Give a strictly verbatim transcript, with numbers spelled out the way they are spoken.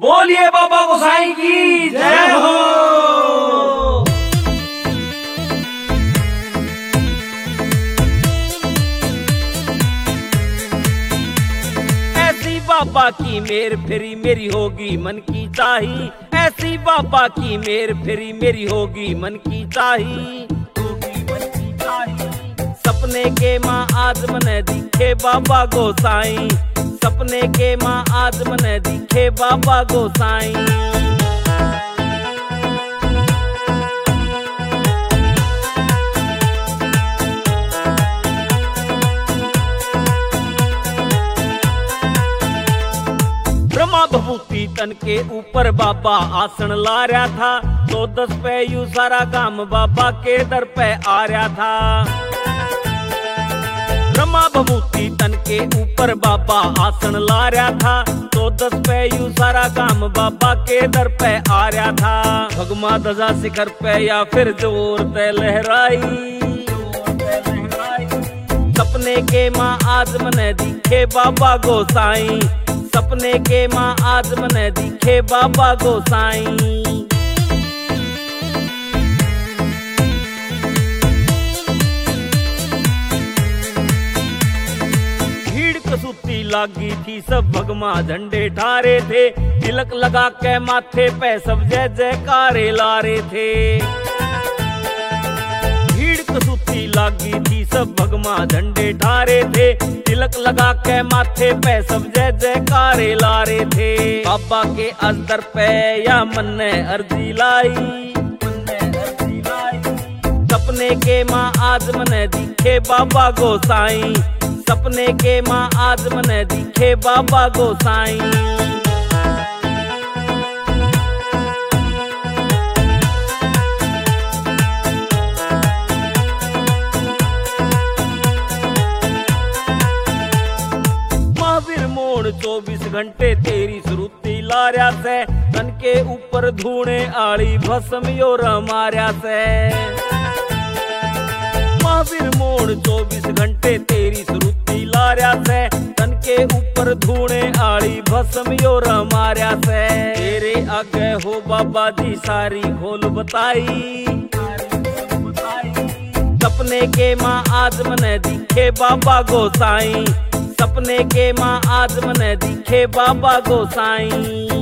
बोलिए बाबा गोसाई की जय हो। ऐसी बाबा की मेर फिरी मेरी होगी मन की चाही, ऐसी बाबा की मेर फिरी मेरी होगी मन की चाही, होगी मन की चाही। सपने के माँ आज मने दिखे बाबा गोसाई, सपने के माँ आज मने दिखे बाबा गोसाई। ब्रह्मा भभूति तन के ऊपर बाबा आसन ला रहा था, तो दस पे यू सारा काम बाबा के दर पे आ रहा था। ब्रह्मा भभूति तन के ऊपर बाबा आसन ला रहा था, तो दस पे यू सारा काम बाबा के दर पे आ रहा था। भगमा दजा शिखर पे या फिर जोर पे लहराई, सपने के माँ आज मने दिखे बाबा गोसाई, सपने के माँ आज मने दिखे बाबा गोसाई। भीड़ कसूती लागी थी, सब भगमा झंडे ठारे थे, तिलक लगा के माथे पे सब जय जयकारे ला रहे थे। भीड़ कसूती लागी थी, सब भगमा झंडे ठारे थे, तिलक लगा के माथे पे सब जय जयकारे ला रहे थे। बाबा के अस्तर पे या मन ने अर्जी लाई, सपने के माँ आज मने दिखे बाबा गोसाई, सपने के माँ आज मने दिखे बाबा गोसाई। महावीर मोड़ चौबीस घंटे तेरी सुरुती लार्या से, तन के ऊपर धूणे आली भस्म यो रमार्या से। महावीर मोड़ चौबीस घंटे तेरी सुरुती लार्या से, तन के ऊपर धूणे आली भस्म यो रमार्या से। तेरे आगे हो बाबा जी सारी खोल बताई, सपने के माँ आज मने दिखे बाबा गोसाई, सपने के माँ आज मने दिखे बाबा गोसाई।